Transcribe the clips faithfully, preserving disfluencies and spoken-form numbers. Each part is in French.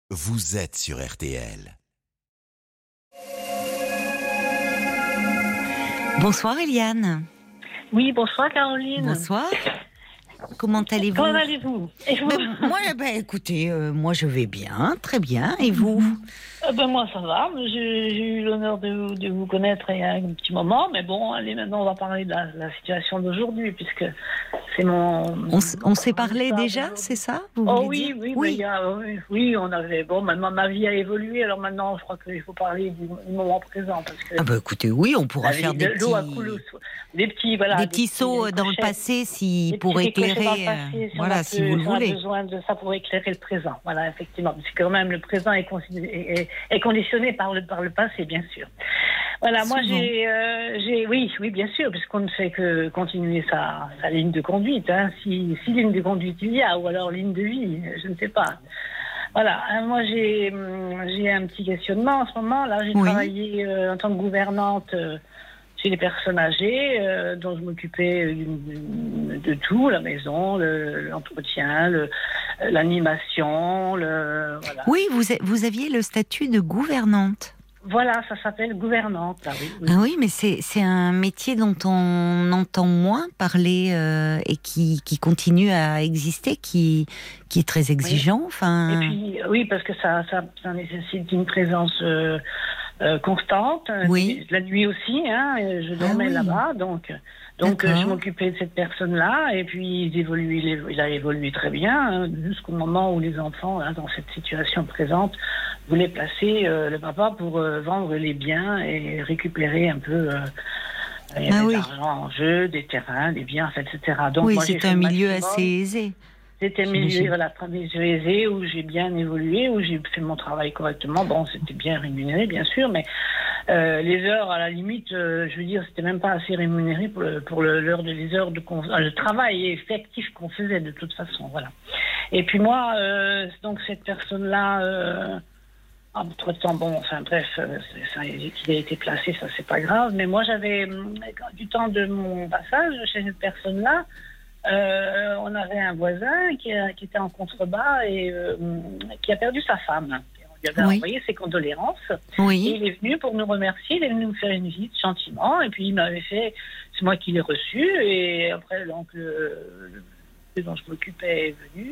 Vous êtes sur R T L. Bonsoir Eliane. Oui, bonsoir Caroline. Bonsoir. Comment allez-vous? Comment allez-vous? Et vous? ben, Moi, ben, écoutez, euh, moi je vais bien, très bien. Et vous? euh, ben, Moi ça va, j'ai, j'ai eu l'honneur de, de vous connaître il y a un petit moment, mais bon, allez, maintenant on va parler de la, de la situation d'aujourd'hui, puisque c'est mon... On, s- on s'est parlé déjà, c'est ça? Vous Oh voulez oui, dire oui, oui. mais il y a, oui, oui, on avait... Bon, maintenant ma vie a évolué, alors maintenant je crois qu'il faut parler du, du moment présent, parce que... Ah ben écoutez, oui, on pourra la vie- faire des l'eau a petits, coulé au- des petits, voilà, des petits sauts dans le ricochets. passé, si Des pour petits ricochets dans le éclairer, passé, euh, si voilà, on a si peu- vous le si on a voulez. besoin de ça pour éclairer le présent. Voilà, effectivement. Parce que quand même, le présent est, consi- est, est- est conditionné par le, par le passé, bien sûr. Voilà, moi Souvent. j'ai, euh, j'ai, oui, oui, bien sûr, puisqu'on ne fait que continuer sa, sa ligne de conduite. Hein, si, si ligne de conduite il y a, ou alors ligne de vie, je ne sais pas. Voilà, hein, moi j'ai, hum, j'ai un petit questionnement en ce moment. Là, j'ai Oui. travaillé euh, en tant que gouvernante euh, chez les personnes âgées, euh, dont je m'occupais d'une- d'une- de tout, la maison, le- l'entretien, le, l'animation, le, voilà. Oui, vous, a- vous aviez le statut de gouvernante. Voilà, ça s'appelle gouvernante, là, oui. oui. Ah oui, mais c'est c'est un métier dont on entend moins parler euh, et qui, qui continue à exister, qui, qui est très exigeant. Enfin, Et puis, oui, parce que ça, ça, ça nécessite une présence euh, euh, constante. Oui. La nuit aussi, hein, je dormais Ah oui. là-bas, donc, donc euh, D'accord. je m'occupais de cette personne-là, et puis il, évolue, il, évo- il a évolué très bien, hein, jusqu'au moment où les enfants, hein, dans cette situation présente, voulaient placer euh, le papa pour euh, vendre les biens et récupérer un peu... Euh, il y avait Ah de oui. l'argent en jeu, des terrains, des biens, et cetera. Donc, oui, moi, j'ai c'est fait un le milieu maximum. assez aisé. C'était un J'imagine. milieu, voilà, très aisé, où j'ai bien évolué, où j'ai fait mon travail correctement. Bon, c'était bien rémunéré, bien sûr, mais euh, les heures, à la limite, euh, je veux dire, c'était même pas assez rémunéré pour, le, pour le, l'heure de, les heures de con- euh, le travail effectif qu'on faisait de toute façon, voilà. Et puis moi, euh, donc cette personne-là, euh, entre-temps, bon, enfin bref, euh, c'est- ça, qu'il a été placé, ça c'est pas grave, mais moi j'avais, hum, du temps de mon passage chez cette personne-là, euh, on avait un voisin qui, a- qui était en contrebas et euh, qui a perdu sa femme. Et on lui avait Oui. envoyé ses condoléances. Et Oui. il est venu pour nous remercier, il est venu nous faire une visite gentiment. Et puis il m'avait fait, c'est moi qui l'ai reçu. Et après, donc, le, le dont je m'occupais est venu.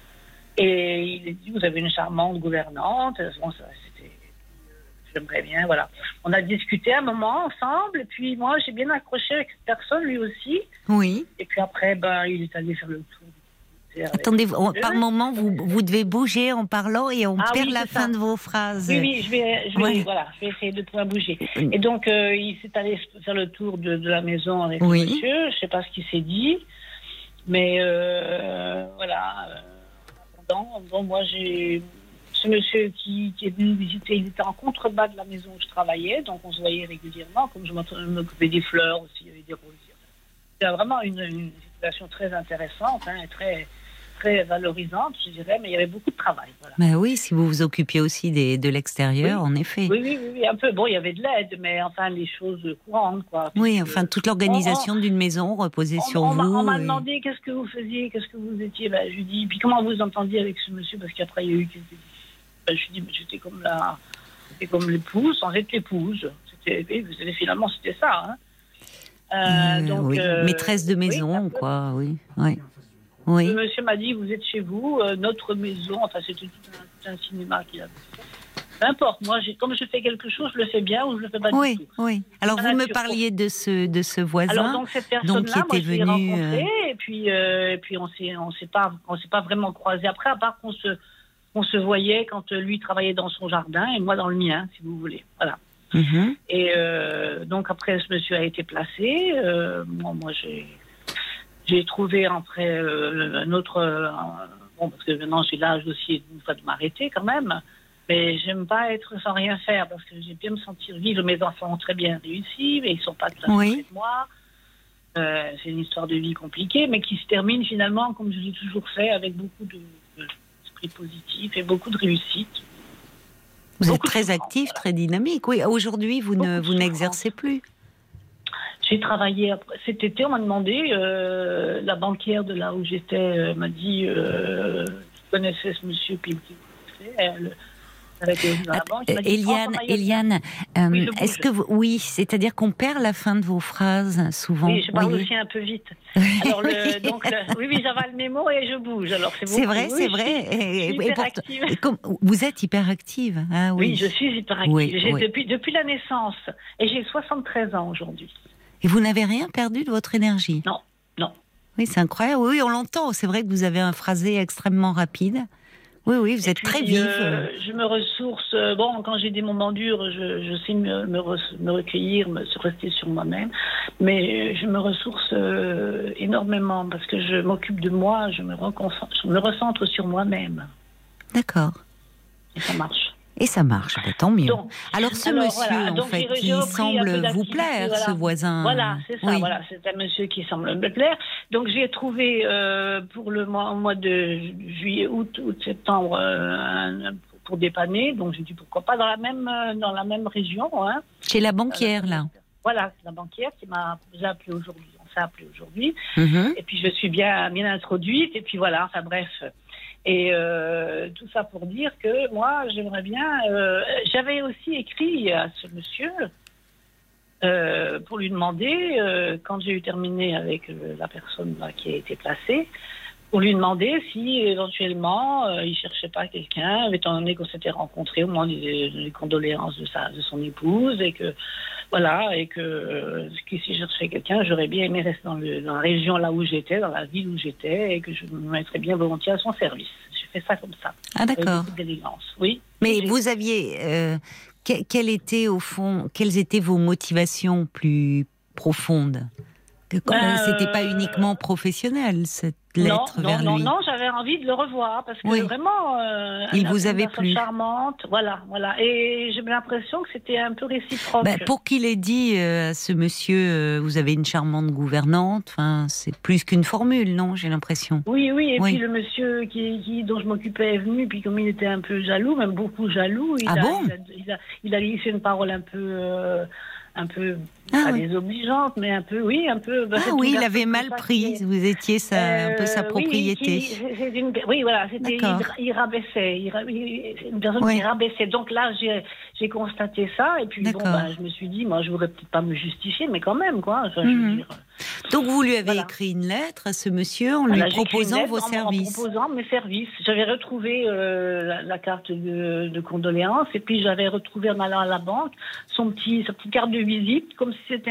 Et il a dit, vous avez une charmante gouvernante. Bon, ça, c'était, j'aimerais bien, voilà. On a discuté un moment ensemble. Et puis moi, j'ai bien accroché avec cette personne, lui aussi. Oui. Et puis après, ben, il est allé faire le tour. Avec Attendez, on- eux. par moment, vous, vous devez bouger en parlant et on Ah perd oui, la c'est fin ça. de vos phrases. Oui, oui, je vais, je vais, Ouais. voilà, je vais essayer de pouvoir bouger. Et donc, euh, il s'est allé faire le tour de, de la maison avec Oui. le monsieur. Je sais pas ce qu'il s'est dit, mais euh, voilà. Euh, bon, bon, moi, j'ai ce monsieur qui, qui est venu nous visiter. Il était en contrebas de la maison où je travaillais, donc on se voyait régulièrement. Comme je m'occupais des fleurs aussi, il y avait des rosiers. C'était vraiment une, une situation très intéressante, hein, et très, très valorisante, je dirais, mais il y avait beaucoup de travail. Voilà. Ben oui, si vous vous occupiez aussi des, de l'extérieur, Oui. en effet. Oui, oui, oui, oui, un peu. Bon, il y avait de l'aide, mais enfin, les choses courantes, quoi. Oui, Puisque enfin, toute l'organisation d'une maison reposait on, sur on, m'a- vous. on m'a et- demandé qu'est-ce que vous faisiez, qu'est-ce que vous étiez. Ben, je lui dis, puis comment vous entendiez avec ce monsieur, parce qu'après, il y a eu quelques... Ben, je lui dis, mais j'étais comme la... J'étais comme l'épouse, sans être l'épouse. C'était, oui, vous savez, finalement, c'était ça, hein. Euh, Euh, donc, oui. euh, Maîtresse de oui, maison, un peu. quoi, oui. Oui. Oui. Le monsieur m'a dit, vous êtes chez vous, euh, notre maison, enfin c'était tout un, tout un cinéma qu'il avait fait. Peu importe, moi, j'ai, comme je fais quelque chose, je le fais bien ou je le fais pas Oui, du tout. oui. Alors, La vous me nature, parliez de ce, de ce voisin. Alors donc cette donc, personne-là, qui était moi je l'ai venu, rencontrée euh, et puis euh, et puis on s'est on s'est pas on s'est pas vraiment croisés après, à part qu'on se on se voyait quand euh, lui travaillait dans son jardin et moi dans le mien, si vous voulez. Voilà. mhm. Et euh, donc après ce monsieur a été placé. Euh, moi, moi j'ai j'ai trouvé après euh, un autre euh, bon parce que maintenant j'ai l'âge aussi une fois de m'arrêter quand même. Mais j'aime pas être sans rien faire parce que j'aime bien me sentir vivre. Mes enfants ont très bien réussi, mais ils sont pas tout à fait Oui. près de moi. Euh, c'est une histoire de vie compliquée, mais qui se termine finalement, comme je l'ai toujours fait, avec beaucoup de, de d'esprit positif et beaucoup de réussite. Vous êtes Beaucoup de très souffrance, actif, voilà. très dynamique. Oui, aujourd'hui, vous Beaucoup ne de vous n'exercez plus. J'ai travaillé après- cet été, on m'a demandé, euh, la banquière de là où j'étais euh, m'a dit, euh, je connaissais ce monsieur, puis il me dit, Le, avec le, dans la banque, il m'a dit, Eliane, prends ton maillot de bain. Eliane, euh, Oui, je est-ce bouge. que vous, oui, c'est-à-dire qu'on perd la fin de vos phrases souvent. Oui, je parle voyez. aussi un peu vite. Alors, le, donc, le, oui, oui, j'avale mes mots et je bouge. Alors, c'est beaucoup. C'est vrai, Oui, c'est je vrai. suis- Et, je suis et pourtant- hyperactive. et comme- vous êtes hyperactive. Ah oui. Oui, je suis hyperactive. Oui, J'ai oui. Depuis, depuis la naissance. Et j'ai soixante-treize ans aujourd'hui. Et vous n'avez rien perdu de votre énergie. Non, non. Oui, c'est incroyable. Oui, on l'entend. C'est vrai que vous avez un phrasé extrêmement rapide. Oui, oui, vous Et êtes puis, très vive. euh, je me ressource. euh, Bon, quand j'ai des moments durs, je, je sais me, me, re- me recueillir, me se rester sur moi-même. Mais je me ressource euh, énormément parce que je m'occupe de moi, je me, reconcentre, je me recentre sur moi-même. D'accord. Et ça marche. Et ça marche, bah, tant mieux. Donc, alors ce alors, monsieur, voilà. en Donc, fait, j'ai- j'ai qui repris un peu semble vous d'activité, plaire, voilà. ce voisin. Voilà, c'est ça, Oui. voilà. C'est un monsieur qui semble me plaire. Donc j'ai trouvé euh, pour le mois, au mois de juillet, août, août, septembre, euh, un- pour dépanner. Donc j'ai dit pourquoi pas dans la même, euh, dans la même région. Hein. Chez la banquière, là. Voilà, c'est la banquière qui m'a vous a appelé aujourd'hui. On s'est appelé aujourd'hui. Mhm. Et puis je suis bien, bien introduite. Et puis voilà, enfin bref. Et euh, tout ça pour dire que moi, j'aimerais bien... Euh, j'avais aussi écrit à ce monsieur euh, pour lui demander, euh, quand j'ai eu terminé avec euh, la personne là, qui a été placée, pour lui demander si éventuellement euh, il cherchait pas quelqu'un, étant donné qu'on s'était rencontrés, au moins des, des condoléances de, sa, de son épouse, et que voilà, et que euh, si je cherchais quelqu'un, j'aurais bien aimé rester dans, le, dans la région là où j'étais, dans la ville où j'étais, et que je me mettrais bien volontiers à son service. J'ai fait ça comme ça. Ah, d'accord. Avec beaucoup d'élégance. Oui. Mais J'ai- vous aviez... Euh, que- quelles étaient, au fond, quelles étaient vos motivations plus profondes? Que, Ben, c'était pas euh, uniquement professionnel, cette Non, lettre non, vers non, lui. non, j'avais envie de le revoir parce que Oui. vraiment, euh, Il une- vous une avait personne plu. charmante, voilà, voilà. Et j'ai l'impression que c'était un peu réciproque. Ben, pour qu'il ait dit euh, à ce monsieur, euh, vous avez une charmante gouvernante, enfin, c'est plus qu'une formule, non? J'ai l'impression. Oui, oui, et Oui. puis le monsieur qui, qui, dont je m'occupais est venu, puis comme il était un peu jaloux, même beaucoup jaloux, il, Ah a, bon il, a, il, a, il a glissé une parole un peu, euh, un peu, Ah pas oui. désobligeante, mais un peu, oui, un peu. bah, c'est Ah une oui, il personne avait comme mal ça pris. qui est- Vous étiez sa, un peu sa Euh, oui, propriété. qui- c'est- c'est une- oui, voilà, c'était, il, D'accord. il rabaissait, il, ra- il- c'est une personne Oui. qui rabaissait. Donc là, j'ai, j'ai constaté ça, et puis bon, D'accord. ben, je me suis dit, moi, je voudrais peut-être pas me justifier, mais quand même, quoi. Enfin, je veux Mhm. dire, Donc vous lui avez Voilà. écrit une lettre à ce monsieur en voilà, lui j'ai écrit une proposant lettre vos en- services. En proposant mes services. J'avais retrouvé euh, la, la carte de, de condoléances, et puis j'avais retrouvé en allant à la banque son petit, sa petite carte de visite, comme si c'était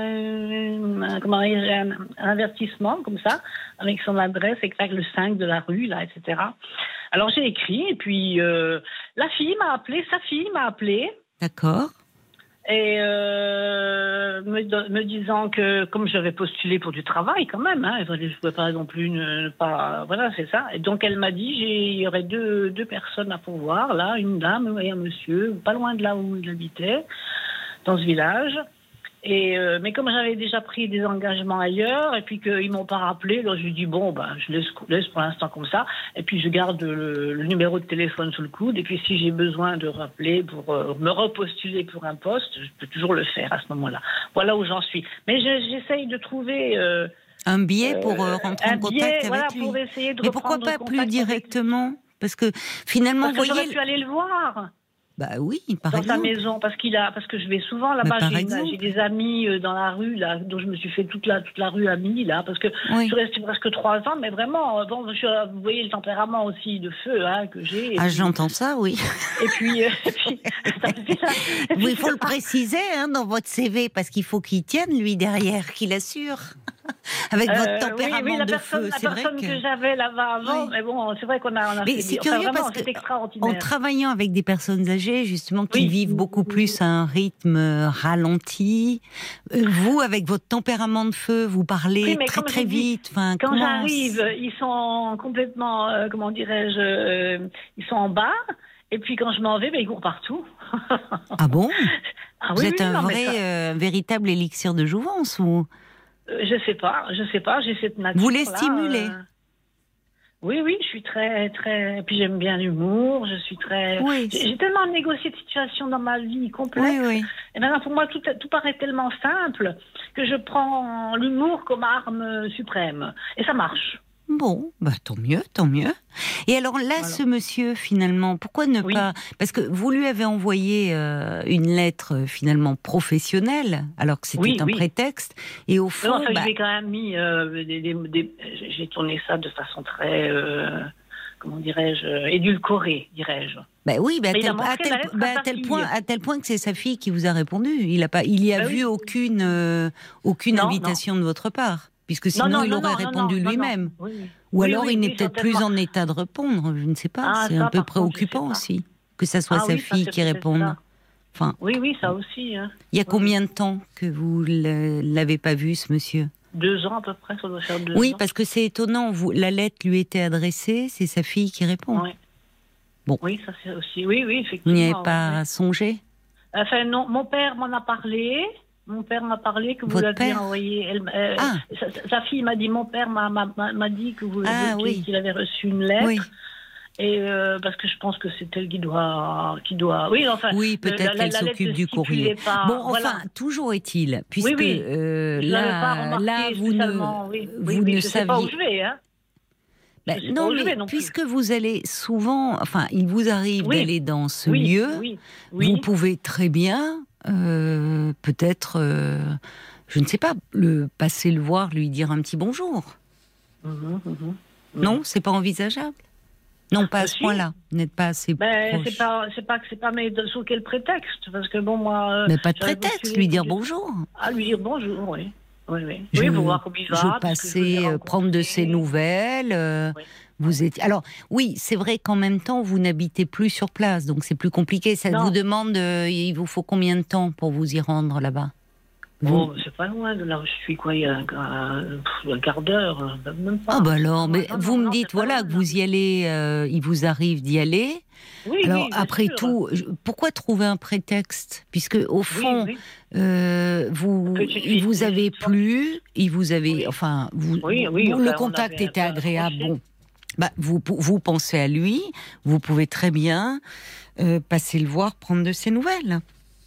un, un, comment dire, un, un avertissement, comme ça, avec son adresse, exact, le cinq de la rue, là, et cetera. Alors j'ai écrit, et puis euh, la fille m'a appelé, sa fille m'a appelé. D'accord. Et euh, me, do- me disant que, comme j'avais postulé pour du travail quand même, hein, je ne pouvais pas non plus ne, ne pas... Voilà, c'est ça. Et donc elle m'a dit, j'ai- il y aurait deux, deux personnes à pourvoir, là, une dame et un monsieur, pas loin de là où il habitait, dans ce village. Et euh, mais comme j'avais déjà pris des engagements ailleurs, et puis qu'ils m'ont pas rappelé, alors je lui dis bon, ben, je laisse, laisse pour l'instant comme ça, et puis je garde le, le numéro de téléphone sous le coude, et puis si j'ai besoin de rappeler pour euh, me repostuler pour un poste, je peux toujours le faire à ce moment-là. Voilà où j'en suis. Mais je- j'essaye de trouver... Euh, Un biais pour euh, euh, rentrer un en contact biais, avec voilà, lui. pour essayer de Mais pourquoi reprendre pas contact plus avec lui. directement? Parce que finalement, Parce que vous j'aurais voyez... pu aller le voir. Bah oui, par Dans sa exemple. maison, parce qu'il a, parce que je vais souvent là-bas. Mais par J'ai, une- exemple. j'ai des amis euh, dans la rue là, dont je me suis fait toute la toute la rue amie là, parce que Oui. je suis restée presque trois ans, mais vraiment, euh, bon, je suis, euh, vous voyez le tempérament aussi de feu hein, que j'ai. Et Ah, puis, j'entends ça, oui. et puis, euh, et puis, ça me fait ça. Et puis, Oui, il faut le ça- préciser hein, dans votre C V, parce qu'il faut qu'il tienne, lui, derrière, qu'il assure. Avec Euh, votre tempérament oui, oui, la de personne, feu, la c'est vrai personne que, que... j'avais là-bas avant, Oui. mais bon, c'est vrai qu'on a, on a Mais fait c'est des- enfin, curieux vraiment, parce que c'est extraordinaire. en travaillant avec des personnes âgées, justement, qui Oui. vivent beaucoup plus à un rythme euh, ralenti, euh, vous, avec votre tempérament de feu, vous parlez Oui, mais très comme très j'ai dit, vite. Enfin, Quand comment j'arrive, ils sont complètement, euh, comment dirais-je, euh, ils sont en bas. Et puis quand je m'en vais, ben, ils courent partout. Ah bon? Ah Vous oui, êtes oui, un non, mais vrai, ça- euh, véritable élixir de jouvence ou euh, je sais pas, je sais pas, j'ai cette nature. vous les stimulez? Oui, oui, je suis très, très. Puis j'aime bien l'humour, je suis très. Oui. J'ai, j'ai tellement négocié de situations dans ma vie complexe. Oui, oui. Et maintenant, pour moi, tout, tout paraît tellement simple que je prends l'humour comme arme suprême. Et ça marche. Bon, bah tant mieux, tant mieux. Et alors là, Voilà. ce monsieur, finalement, pourquoi ne Oui. pas... Parce que vous lui avez envoyé euh, une lettre, euh, finalement, professionnelle, alors que c'était Oui, un oui. prétexte. Et au Non, fond, enfin, bah, je lui ai quand même mis euh, des, des- des- j'ai tourné ça de façon très, euh, comment dirais-je, édulcorée, dirais-je. bah oui, bah à, Mais il tel, a montré à tel- la lettre bah à à sa tel fille. point, à tel point que c'est sa fille qui vous a répondu. Il a pas, il y a Bah vu oui. aucune, euh, aucune Non, invitation de votre part, puisque Non, sinon non, il non, aurait non, répondu non, non, lui-même. non. Oui, oui. Ou Oui, alors oui, il n'est oui, peut-être plus certainement. en état de répondre, je ne sais pas. Ah, C'est ça, un peu par contre, je sais préoccupant pas. aussi, que ça soit Ah sa oui, ça, fille c'est qui peut-être réponde. ça. Enfin, Oui, oui, ça aussi. Hein. il y a Oui, combien oui. de temps que vous ne l'avez pas vu, ce monsieur ? Deux ans à peu près, ça doit faire deux Oui, ans. parce que c'est étonnant. Vous, la lettre lui était adressée, c'est sa fille qui répond. Ouais. Bon. Oui, ça c'est aussi. Oui, oui, Vous effectivement. n'y avez ouais, pas ouais. songé ? Enfin, non, mon père m'en a parlé. Mon père m'a parlé que vous Votre l'aviez père envoyé. Elle, euh, Ah. sa, sa fille m'a dit, mon père m'a, m'a, m'a dit que vous Ah, qu'il, oui. qu'il avait reçu une lettre. Oui. Et euh, parce que je pense que c'est elle qui doit, qui doit. Oui, enfin. Oui, le- peut-être la- la- qu'elle la lettre s'occupe ne du courrier. stipulait pas- Bon, voilà. enfin, toujours est-il, puisque Oui, oui. euh, Je l'avais pas là, remarqué là, vous spécialement, ne, oui. vous oui, oui, ne je sais pas où saviez. je vais, hein. Ben, Je sais pas non, où je mais vais non plus. puisque vous allez souvent, enfin, il vous arrive Oui. d'aller dans ce Oui, lieu, oui, oui. vous pouvez très bien, euh, peut-être, euh, je ne sais pas, le passer le voir, lui dire un petit bonjour. Mhm, mhm. Non, c'est pas envisageable. Non, pas à Euh, ce si. point-là. Vous n'êtes pas assez Ben, proche. c'est pas, c'est pas que c'est pas, mais de- sous quel prétexte? Parce que bon, moi. euh, Mais pas de j'avais prétexte, postulé lui dire pour- bonjour. Ah, lui dire bonjour, oui. Oui, oui. Je, oui, pour voir comment il va. je parce que passais je l'ai euh, prendre de ses rencontré. nouvelles. euh, Oui. Vous étiez. Alors oui, c'est vrai qu'en même temps vous n'habitez plus sur place, donc c'est plus compliqué. Ça Non. vous demande, euh, il vous faut combien de temps pour vous y rendre là-bas ? Oh, Vous- c'est pas loin de là où je suis, quoi. Il y a un, un- pff, un quart d'heure, euh, même pas. Ah bah alors, mais Non, non, vous me non, dites c'est pas voilà loin, que vous y allez, euh, il vous arrive d'y aller. Oui, Alors oui, bien après sûr. tout, je- pourquoi trouver un prétexte ? Puisque au Oui, fond, oui. euh, vous, Petite il vous fille, avez petite plu, il vous avez, Oui. enfin, vous, Oui, oui, vous- enfin, le on contact avait un était peu agréable. accroché. Bon, bah, vous, vous pensez à lui, vous pouvez très bien euh, passer le voir, prendre de ses nouvelles.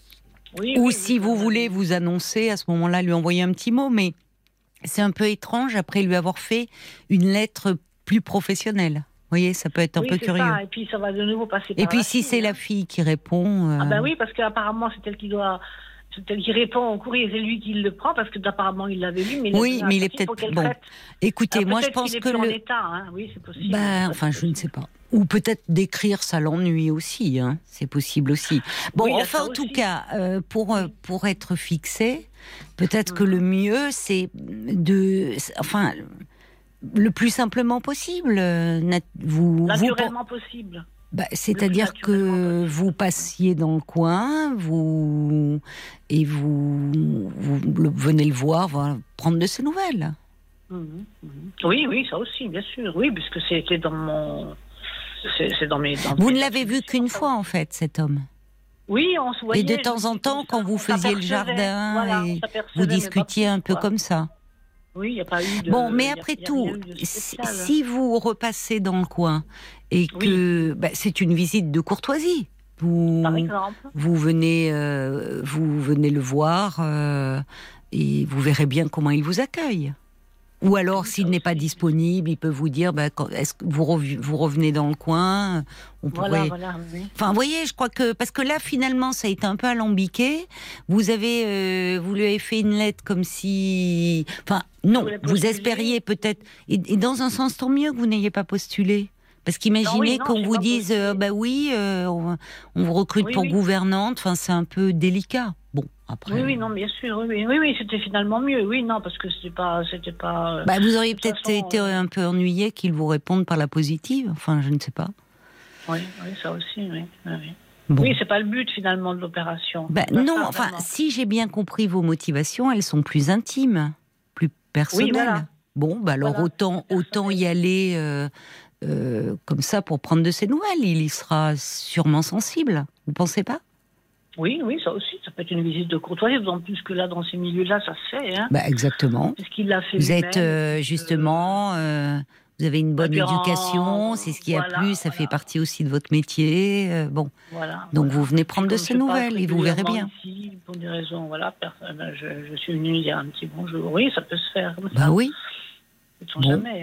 Oui, Ou oui, si oui, vous oui. voulez vous annoncer, à ce moment-là, lui envoyer un petit mot, mais c'est un peu étrange après lui avoir fait une lettre plus professionnelle. Vous voyez, ça peut être un Oui, peu c'est curieux. ça. Et puis ça va de nouveau passer par Et puis la si fille, c'est hein. la fille qui répond... euh, Ah ben oui, parce qu'apparemment c'est elle qui doit, c'est elle qui répond au courrier, c'est lui qui le prend parce que apparemment il l'avait lu, mais il Oui, a mais il est il faut peut-être... qu'elle Bon, traite. écoutez, Alors, moi je peut-être pense qu'il est que plus en le... état, hein. Oui, c'est possible. Ben, Ça, enfin, c'est je ne possible. sais pas. Ou peut-être d'écrire, ça l'ennuie aussi. Hein. C'est possible aussi. Bon, Oui, il y a enfin, ça en tout aussi. cas, euh, pour, euh, pour être fixé, peut-être que Mhm. le mieux, c'est de... Enfin, le plus simplement possible. euh, nat- Vous, vous, Naturellement possible. bah, c'est-à-dire Le plus que naturellement possible. vous passiez dans le coin, vous et vous, vous le- venez le voir, voilà, prendre de ses nouvelles. Mhm, mhm. Oui, oui, ça aussi, bien sûr. Oui, puisque c'était dans mon, c'est c'est dans mes. dans Vous mes ne l'avez vu attributions, qu'une ça. fois, en fait, cet homme. Oui, on se voyait. Et de je temps en dis temps, comme quand ça, vous on faisiez le s'apercevait, jardin, voilà, on et s'apercevait, vous mais pas discutiez plus, un peu quoi. comme ça. Oui, il n'y a pas eu de. Bon, mais il y a- après il y a tout, rien eu de si, spécial. si vous repassez dans le coin et que bah, c'est une visite de courtoisie, vous, Par exemple. vous venez, euh, vous venez le voir euh, et vous verrez bien comment il vous accueille. Ou alors, Oui, s'il ça n'est pas aussi. disponible, il peut vous dire bah, quand- est-ce que vous, rev- vous revenez dans le coin, on pourrait. Voilà, voilà, oui. Enfin, vous voyez, je crois que parce que là, finalement, ça a été un peu alambiqué. Vous avez, euh, vous lui avez fait une lettre comme si, enfin, non, Vous l'avez vous postulé. espériez peut-être. Et, et dans un sens, tant mieux que vous n'ayez pas postulé. Parce qu'imaginez Non, oui, non, qu'on j'ai vous pas dise, postulé. euh, bah oui, euh, on, on vous recrute Oui, pour oui. gouvernante. Enfin, c'est un peu délicat. Bon, après. Oui, oui, non, bien sûr, oui, oui, oui, oui, c'était finalement mieux, oui, non, parce que c'était pas, c'était pas. euh, Bah, vous auriez de toute peut-être façon, été euh, un peu ennuyé qu'il vous réponde par la positive. Enfin, je ne sais pas. Oui, oui, ça aussi, oui, oui. oui. Bon. Oui, c'est pas le but finalement de l'opération. Ben, C'est pas non, ça, enfin, vraiment. si j'ai bien compris vos motivations, elles sont plus intimes, plus personnelles. voilà. Bon, bah alors Voilà, autant, c'est autant y personnel. aller euh, euh, comme ça pour prendre de ses nouvelles. Il y sera sûrement sensible. Vous pensez pas ? Oui, oui, ça aussi, ça peut être une visite de courtoisie, d'autant plus que là, dans ces milieux-là, ça se fait, hein. Bah exactement. Puisqu'il l'a fait Vous lui-même, êtes euh, donc, justement, euh, vous avez une bonne puis en- éducation, c'est ce qui a voilà, plu, ça voilà. fait partie aussi de votre métier. euh, bon, Voilà. donc voilà. vous venez Puis prendre de comme ses je passe nouvelles et vous verrez régulièrement bien. Ici, pour des raisons, voilà, personne, je, je suis venue dire un petit bonjour. Oui, ça peut se faire comme ça. Bah oui. Sait-on Bon. jamais, hein.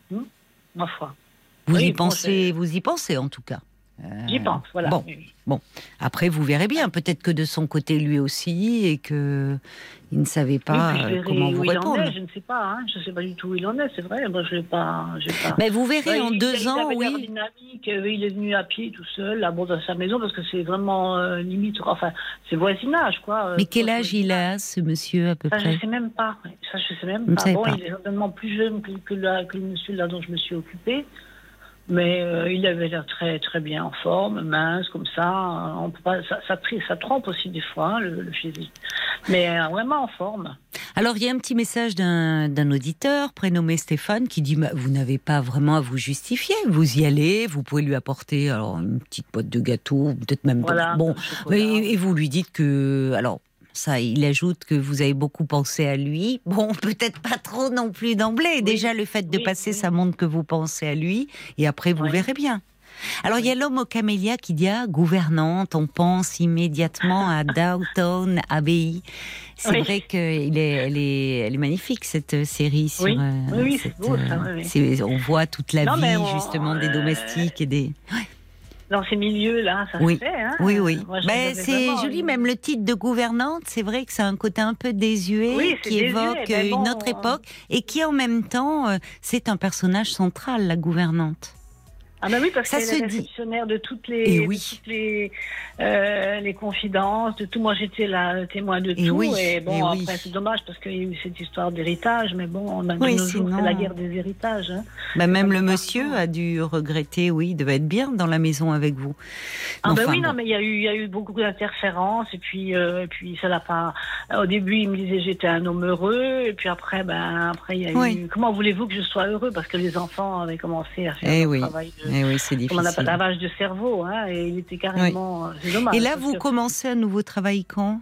Hum, ma foi. Vous Oui, y bon, pensez, c'est- vous y pensez en tout cas. Euh, J'y pense, voilà. Bon, Oui, oui. bon. Après, vous verrez bien. Peut-être que de son côté, lui aussi, et que il ne savait pas Oui, puis je euh, verrai comment vous où il en répondre. est, je ne sais pas, hein, je ne sais pas du tout où il en est, c'est vrai. Moi, je n'ai pas, j'ai pas. Mais vous verrez Ouais, en il- deux il ans, avait l'air oui. dynamique, euh, il est venu à pied tout seul, là, bon, dans sa maison, parce que c'est vraiment euh, limite, enfin, c'est voisinage, quoi. euh, Mais quel proche âge il voisinage. a, ce monsieur, à peu Ça, je près ne sais même pas. Ça, je sais même Vous ne pas. savez Bon, pas. il est certainement plus jeune que, que, la- que le monsieur là dont je me suis occupée. Mais euh, il avait l'air très très bien en forme, mince comme ça. On peut pas, ça, ça, tri- ça trompe aussi des fois, hein, le, le physique. Mais euh, vraiment en forme. Alors, il y a un petit message d'un d'un auditeur prénommé Stéphane qui dit bah, vous n'avez pas vraiment à vous justifier. Vous y allez, vous pouvez lui apporter alors une petite boîte de gâteau, peut-être même Voilà, bon. le chocolat. Et, et vous lui dites que alors. Ça, il ajoute que vous avez beaucoup pensé à lui. Bon, peut-être pas trop non plus d'emblée. Oui, Déjà, le fait de oui, passer, oui. ça montre que vous pensez à lui. Et après, vous Oui. verrez bien. Alors, il y a l'homme au camélia qui dit ah, gouvernante, on pense immédiatement à Downton Abbey. C'est Oui. vrai qu'elle est, elle est, elle est magnifique, cette série. Sur, Oui. euh, Oui, oui, c'est cette, beau, ça, euh, oui, oui. c'est- on voit toute la Non, vie, mais on- justement, des euh, domestiques et des. Dans ces milieux-là, ça Oui. se fait. Hein. Oui, oui. Moi, je- Ben, j'avais c'est vraiment joli, une- même le titre de gouvernante, c'est vrai que c'est un côté un peu désuet, Oui, c'est qui désuet, évoque mais une bon, autre époque, et qui en même temps, euh, c'est un personnage central, la gouvernante. Ah ben oui, parce Ça qu'elle se est dit. réceptionnaire de toutes les, Et de oui. toutes les, euh, les confidences, de tout. Moi, j'étais là témoin de Et tout. oui, Et bon, et après, oui. c'est dommage parce qu'il y a eu cette histoire d'héritage. Mais bon, on a Oui, de nos jours, sinon- c'est la guerre des héritages. Hein. Ben, même comme le partout. monsieur a dû regretter, oui, il devait être bien dans la maison avec vous. Ah ben Enfin, oui, non, bon. mais il y a eu, il y a eu beaucoup d'interférences. Et puis, euh, et puis ça l'a pas. Au début, il me disait j'étais un homme heureux. Et puis après, ben après, il y a Oui. eu. Comment voulez-vous que je sois heureux? Parce que les enfants avaient commencé à faire Eh leur oui, travail de. eh oui, c'est Comment on appelle, difficile. lavage de cerveau, hein, et il était carrément. C'est dommage. Et là, parce vous que- commencez un nouveau travail quand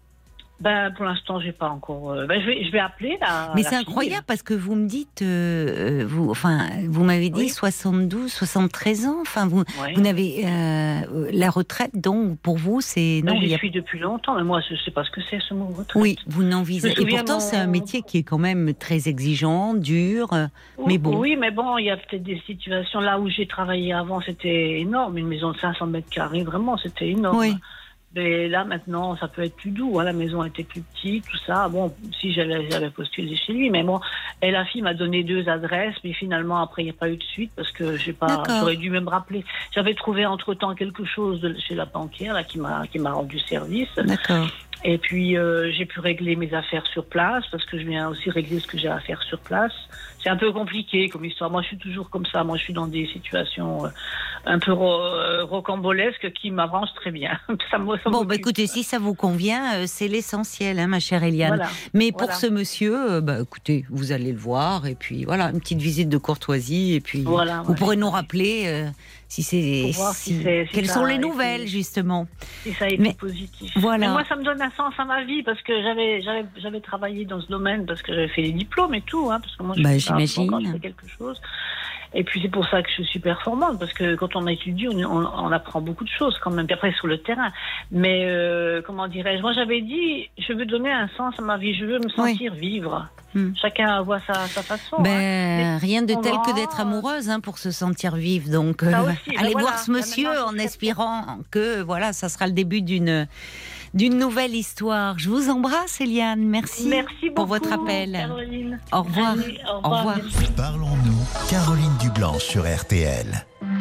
Ben, pour l'instant, j'ai pas encore. euh, Ben, je vais, je vais appeler la. Mais la c'est fille. incroyable parce que vous me dites, euh, euh, vous, enfin, vous m'avez dit Oui. soixante-douze, soixante-treize ans. Enfin, vous, Ouais. vous n'avez euh, la retraite, donc pour vous, c'est Ben, non. il j'y y a- suis depuis longtemps, mais moi, je sais pas ce que c'est ce mot retraite. Oui, vous n'envisagez. Je me Et pourtant, souviens, c'est un mon- métier qui est quand même très exigeant, dur. euh, mais bon. Oui, mais bon, il y a peut-être des situations là où j'ai travaillé avant, c'était énorme, une maison de cinq cents mètres carrés, vraiment, c'était énorme. Oui. Mais là, maintenant, ça peut être plus doux. Hein. La maison était plus petite, tout ça. Bon, si j'allais, j'avais postulé chez lui, mais bon, et la fille m'a donné deux adresses, mais finalement, après, il n'y a pas eu de suite parce que j'ai pas. D'accord. J'aurais dû même rappeler. J'avais trouvé entre temps quelque chose de, chez la banquière là qui m'a qui m'a rendu service. D'accord. Et puis euh, j'ai pu régler mes affaires sur place parce que je viens aussi régler ce que j'ai à faire sur place. C'est un peu compliqué comme histoire. Moi, je suis toujours comme ça. Moi, je suis dans des situations euh, un peu ro- euh, rocambolesques qui m'avancent très bien. ça, moi, ça Bon, bah, m'occupe. écoutez, si ça vous convient, euh, c'est l'essentiel, hein, ma chère Eliane. Voilà. Mais pour Voilà. ce monsieur, euh, bah, écoutez, vous allez le voir, et puis voilà, une petite visite de courtoisie, et puis Voilà, vous ouais. pourrez nous rappeler euh, si c'est, Pour voir si si- c'est- si quelles ça sont a les été- nouvelles justement. Et ça a été Mais- positif. voilà. Mais moi, ça me donne un sens à ma vie parce que j'avais, j'avais, j'avais travaillé dans ce domaine parce que j'avais fait les diplômes et tout, hein, parce que moi, je Bah, fais ça j'imagine. quand je fais quelque chose. Et puis c'est pour ça que je suis performante parce que quand on étudie, on, on, on apprend beaucoup de choses quand même. Puis après sur le terrain. Mais euh, comment dirais-je? Moi, j'avais dit, je veux donner un sens à ma vie. Je veux me Oui. sentir vivre. Hmm. Chacun voit sa, sa façon. Ben, hein. rien de on tel que va- d'être amoureuse hein, pour se sentir vive. Donc, Ça euh, aussi, ben allez voilà. voir ce Ben monsieur maintenant, je en sais espérant que voilà, ça sera le début d'une d'une nouvelle histoire. Je vous embrasse, Eliane. Merci, Merci beaucoup pour votre appel. Caroline. Au revoir. Allez, Au revoir. merci. Parlons-nous, Caroline Dublanche sur R T L.